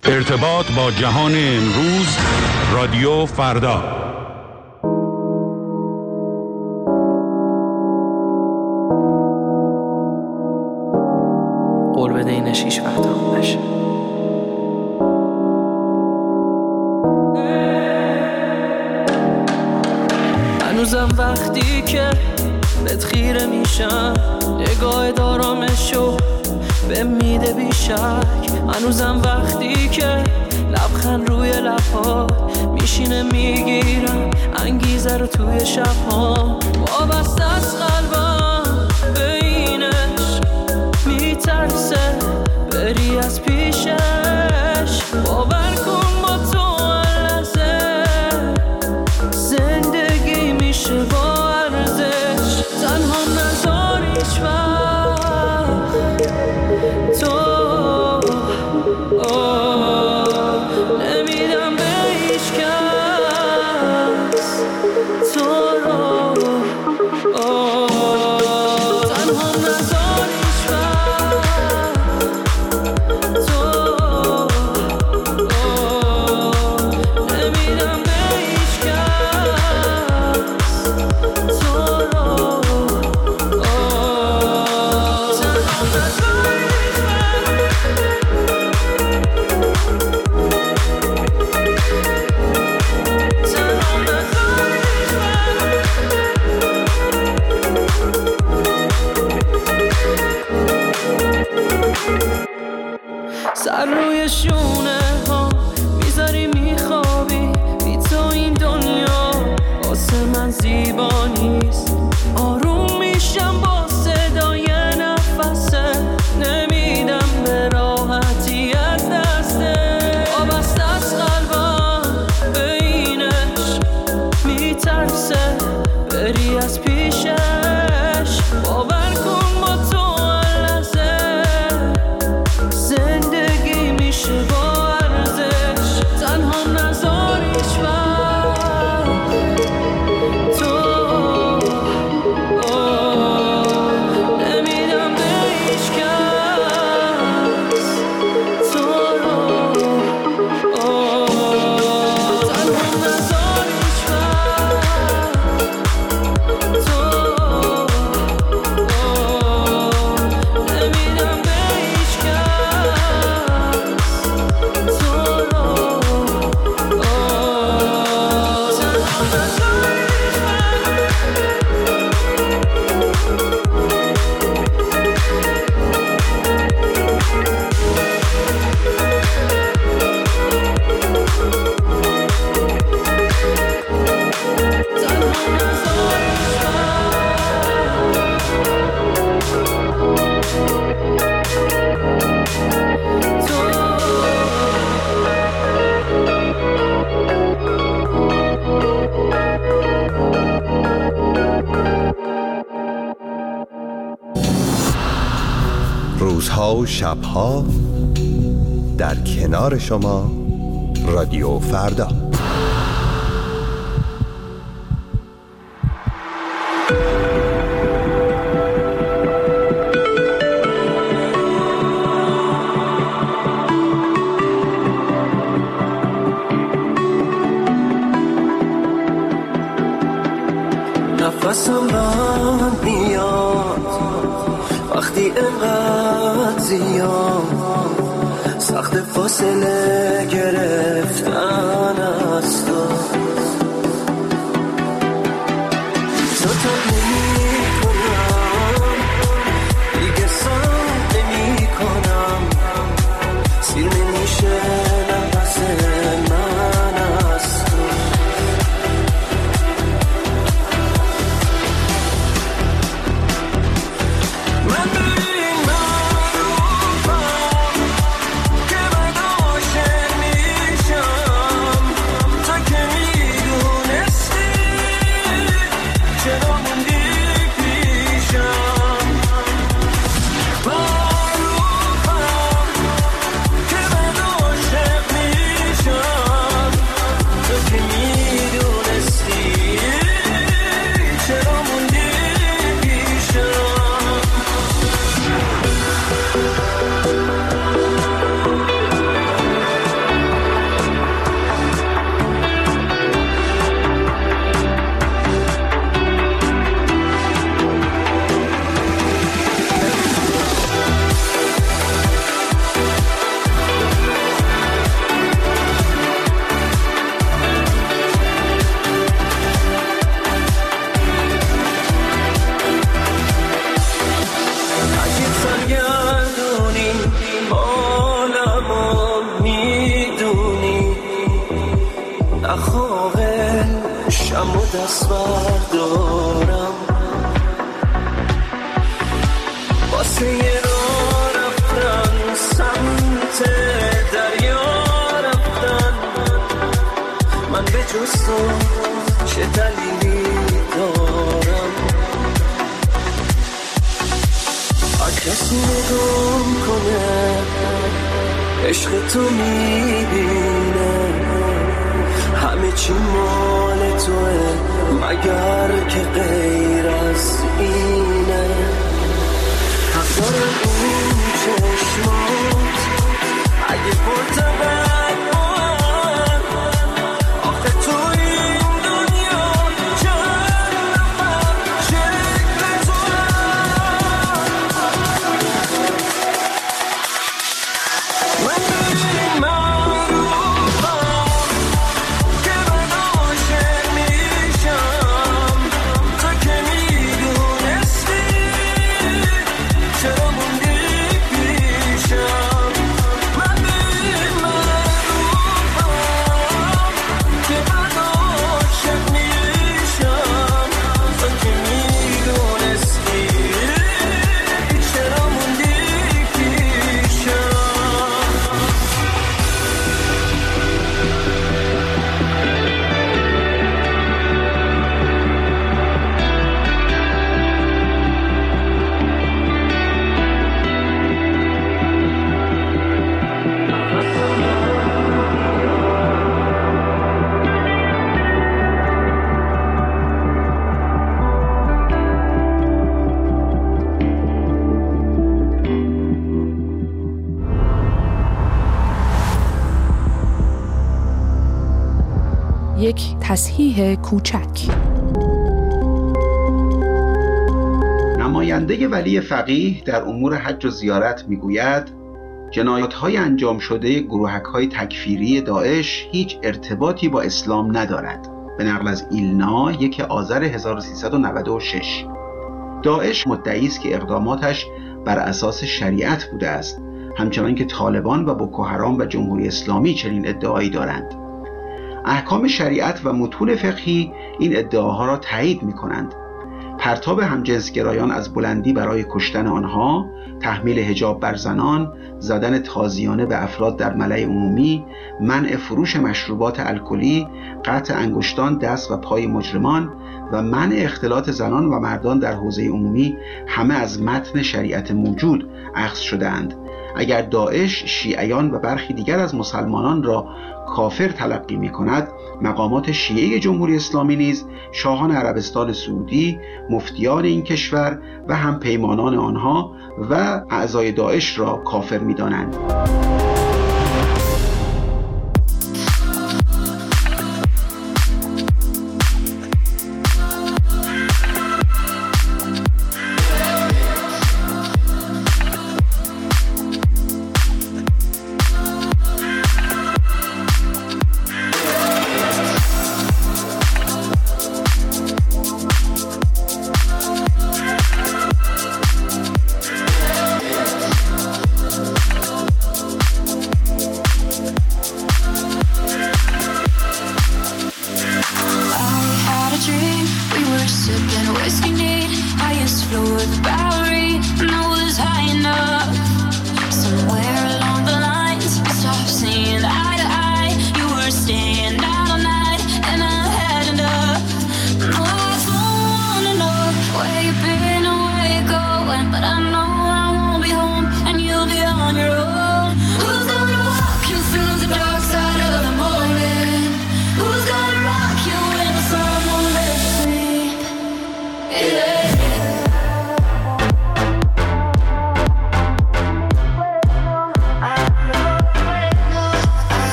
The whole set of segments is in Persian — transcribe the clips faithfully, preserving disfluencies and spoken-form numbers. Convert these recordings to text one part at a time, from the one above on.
ارتباط با جهان امروز، رادیو فردا. قول بده اینش هیچ وقت هم نشه. هنوزم وقتی که بهت خیره میشم، نگاه دارامشو به میده بیشک. هنوزم وقتی که لبخند روی لبات میشینه، میگیرم انگیزه رو توی شبها. وابسته از قلبم به اینش میترسه بری از پیشش. باور کن با تو لحظه زندگی میشه با ارزش. تنها نذار هیچ وقت تو نمیدم به هیچ کس تو رو. تنها نذار هیچ وقت تو نمیدم به هیچ کس تو رو. تنها نذار هیچ سر روی شونه ها میذاری میخوابی، بی تو این دنیا واسه من زیبا نیست. آروم میشم با صدای نفسه، نمیدم به راحتی از دسته. وابسته از قلبم به اینش میترسه بری از پیشش. باور کن با تو لحظه زندگی میشه با ارزش. تنها نذار هیچ وقت تو نمیدم به هیچ کس تو رو. تنها نذار هیچ وقت تو نمیدم به هیچ کس تو رو. تنها نذار هیچ روزها و شبها در کنار شما، رادیو فردا. نفسم بند میاد وقتی اینقدر زیاد، سخت فاصله گرفتن از تو. زودت نمی کنم دیگه، سر نمی کنم، سیر نمیشه نفس من از تو. من به این معروفم که من عاشق میشم، تا که دست بردارم واسه یه راه رفتن سمت دریا رفتن من به جز تو چه دلیلی دارم هر کسی نگام کنه عشق تو میبینه همه چی مال توه مگر که غیر از اینه حق دارم این چشمات اگه پرتبت من آخه تو این دنیا جنبم شکل تو من ببین معروفم که من عاشق میشم تو که میدونستی چرا موندی پیشم من ببین معروفم که من عاشق میشم تو که میدونستی چرا موندی پیشم یک تصحیح کوچک. نماینده ولی فقیه در امور حج و زیارت میگوید جنایات‌های انجام شده گروهک‌های تکفیری داعش هیچ ارتباطی با اسلام ندارد. به نقل از ایلنا یک آذر هزار و سیصد و نود و شش. داعش مدعی است که اقداماتش بر اساس شریعت بوده است، همچنان که طالبان و بوکو حرام و جمهوری اسلامی چنین ادعایی دارند. احکام شریعت و متون فقهی این ادعاها را تایید می کنند. پرتاب همجنسگرایان از بلندی برای کشتن آنها، تحمیل حجاب بر زنان، زدن تازیانه به افراد در ملأ عمومی، منع فروش مشروبات الکلی، قطع انگشتان، دست و پای مجرمان و منع اختلاط زنان و مردان در حوزه عمومی همه از متن شریعت موجود اخذ شده‌اند. اگر داعش شیعیان و برخی دیگر از مسلمانان را کافر تلقی می کند، مقامات شیعه جمهوری اسلامی نیز شاهان عربستان سعودی، مفتیان این کشور و هم پیمانان آنها و اعضای داعش را کافر می دانند.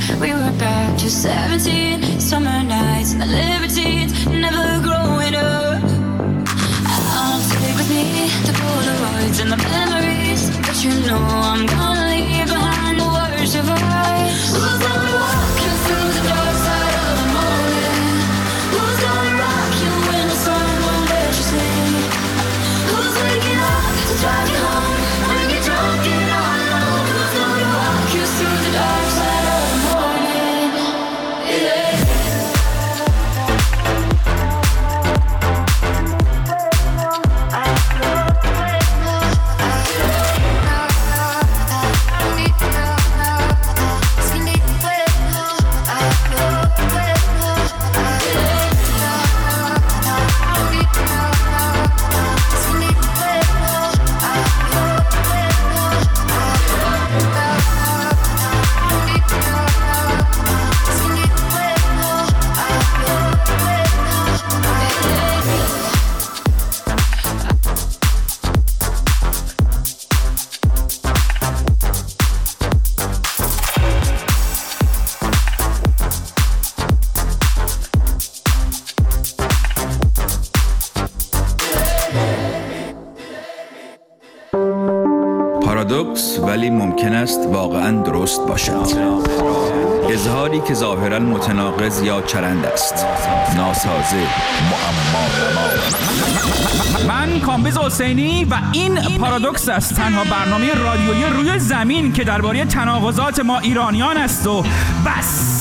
seventeen, summer nights and the libertines, never growing up. with me, the Polaroids and the memories. But you know I'm gonna leave behind the worst of us. Who's gonna walk you through the dark side of the morning? Who's gonna rock you when the sun won't let you sleep? Who's waking up to drive you home when you're drunk and all alone? Who's gonna walk you through the dark side of the morning? Yeah. پارادوکس ولی ممکن است واقعاً درست باشد. اظهاری که ظاهراً متناقض یا چرند است. ناسازه، معما. من کامبیز حسینی و این پارادوکس است، تنها برنامه رادیویی روی زمین که درباره تناقضات ما ایرانیان است و بس.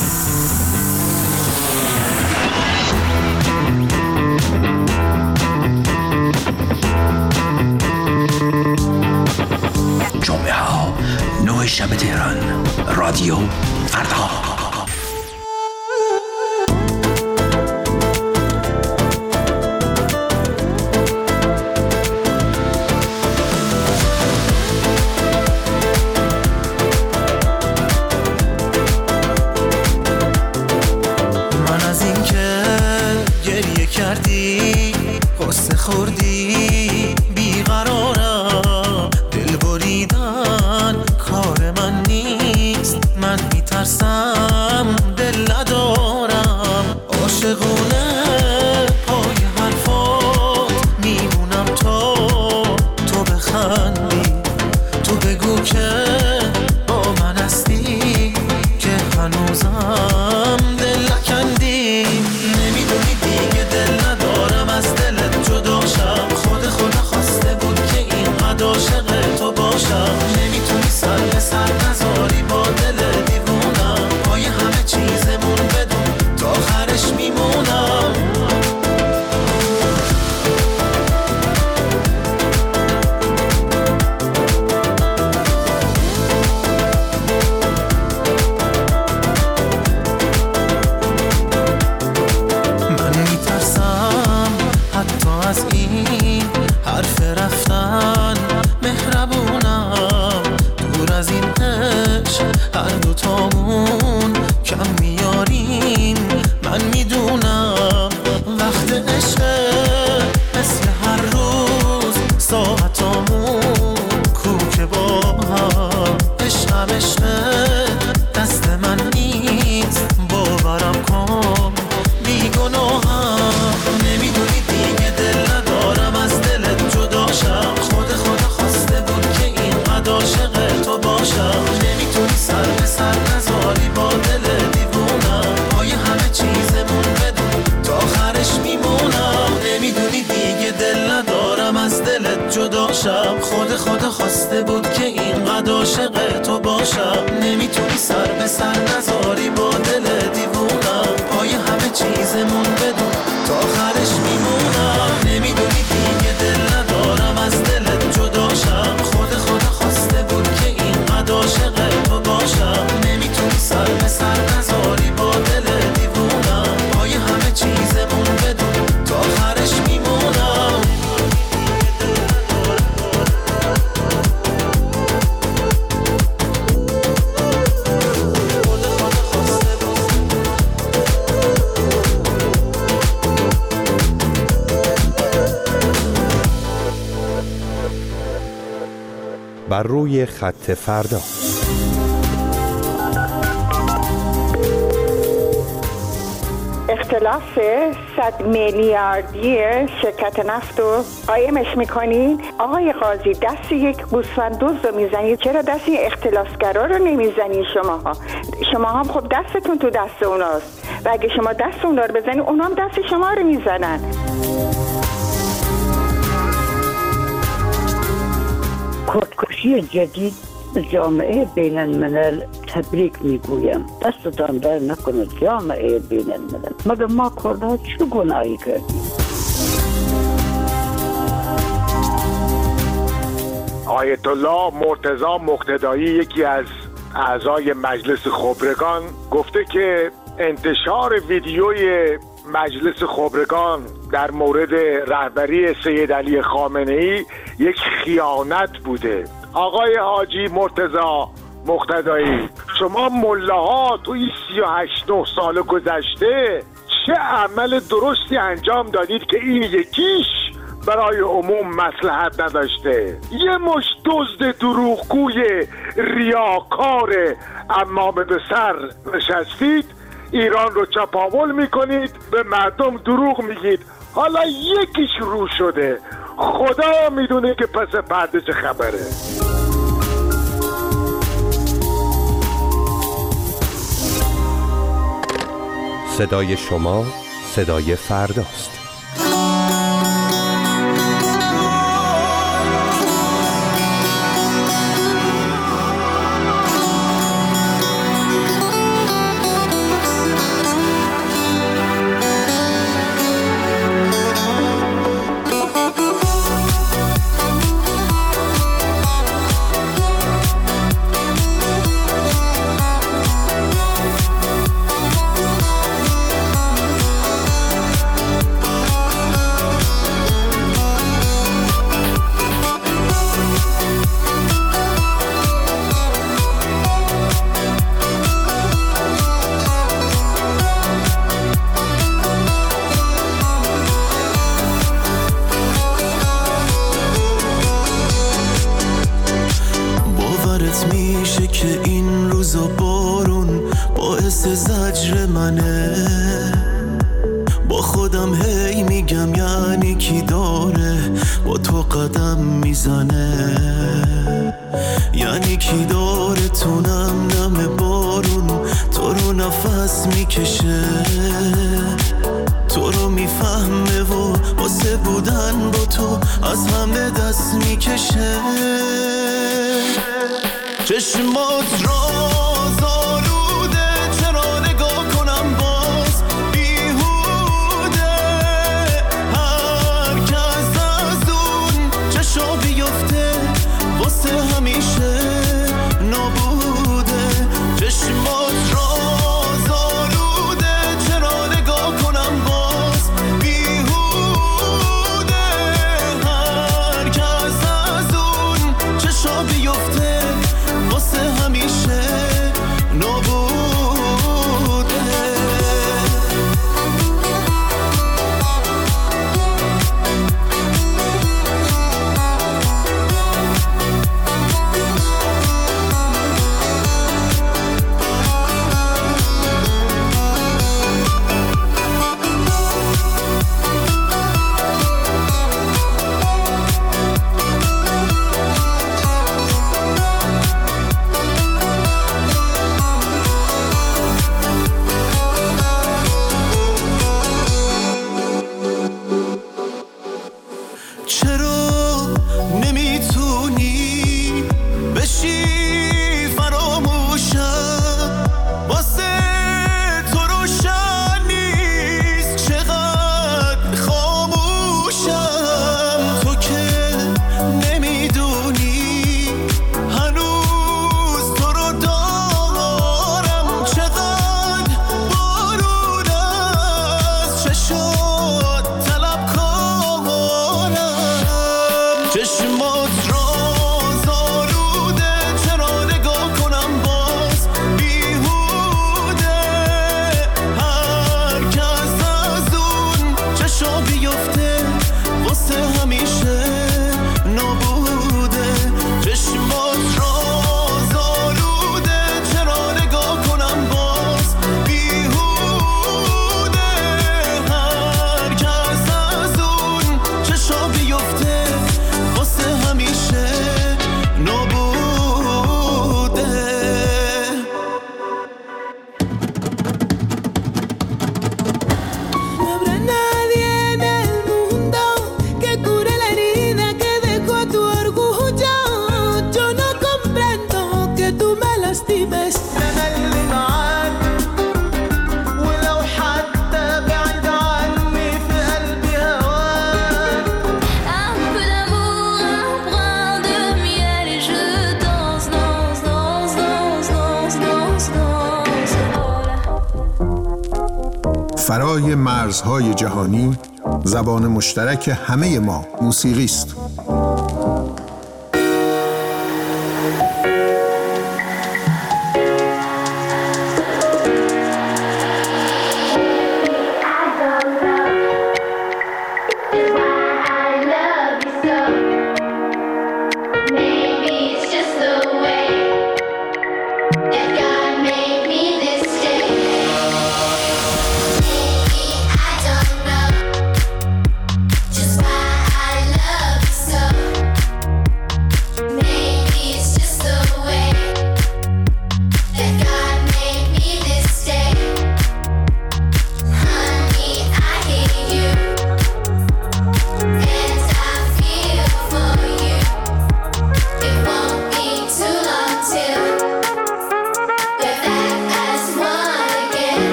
جمعه ها نه شب تهران، رادیو فردا. من از این که گریه کردی قصه خوردی بیقرارم، دل بریدن کار من نیست، من میترسم دل ندارم، عاشقونه پای حرفات میمونم تا تو بخندی، تو بگو که با من هستی که هنوزم دل نکندی، نمیدونی دیگه دل ندارم از دلت جداشم، خود خدا خواسته بود که اینقدر عاشق تو باشم، نمیتونی سر به سر نذاری با دل دیوونم، پای همه چیزمون بدون تا آخرش میمونم. من میترسم حتی از این حرف رفتن، مهربونم دور از این عشق هر دوتامون کم میاریم، من میدونم وقت عشق مثل هر روز ساعتامون کوکه با هم، عشقم عشق دست من نیست باورم کن بیگناهم، نمیدونی دیگه دل ندارم از دلت جداشم، خود خدا خواسته بود که اینقدر عاشق تو باشم، نمیتونی سر به سر نذاری با دل دیوونم، پای همه چیزمون بدون تا آخرش میمونم، نمیدونی دیگه دل ندارم از دلت جداشم، خود خدا خواسته بود که اینقدر عاشق تو باشم، نمیتونی سر به سر نذاری با دل دیوونم، پای همه چیزمون بدون تا آخرش میمونم، نمیدونی دیگه دل ندارم از دلت جداشم، خود خدا خواسته بود که اینقدر عاشق تو باشم، نمیتونی سر به سر نذاری با دل دیوونم، پای همه چیزمون بدون تا آخرش میمونم. بر روی خط فردا. اختلاف صد میلیاردی شرکت نفت رو قایمش میکنین. آقای قاضی دست یک گوسفند دزد رو میزنید، چرا دست این اختلاسگرا رو نمیزنید شماها؟ شما هم خب دستتون تو دست اوناست و اگه شما دست اونا رو بزنید اونا هم دست شما رو میزنن. خودکشی جدید جامعه بین الملل تبریک میگویم. دستتان در نکنه جامعه بین الملل. مگر ما کردها چه گناهی کردیم؟ آیت الله مرتضی مقتدایی یکی از اعضای مجلس خبرگان گفته که انتشار ویدیوی مجلس خبرگان در مورد رهبری سید علی خامنه‌ای یک خیانت بوده. آقای حاجی مرتضی مقتدایی، شما ملاها توی سی و هشت نه سال گذشته چه عمل درستی انجام دادید که این یکیش برای عموم مصلحت نداشته؟ یه مش دزد دروغگوی ریاکار عمامه به سر نشستید، ایران رو چپاول میکنید، به مردم دروغ میگید. حالا یکیش رو شده، خدا میدونه که پس پرده چه خبره. صدای شما صدای فرداست. میشه که این روزا بارون باعث زجر منه. با خودم هی میگم یعنی کی داره با تو قدم میزنه، یعنی کی داره تو نم نم بارون تو رو نفس میکشه، تو رو میفهمه و واسه بودن با تو از همه دست میکشه. چشمات راز آلوده، چرا نگاه کنم باز بیهوده. هر کس از اون چشا بیفته واسه همیشه نابوده. چشمات راز آلوده، چرا نگاه کنم باز بیهوده. هر کس از اون چشا بیفته واسه همیشه فرای مرزهای جهانی، زبان مشترک همه ما موسیقی است.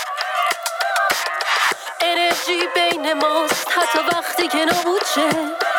انرژی بین ماست حتی وقتی که نبود شه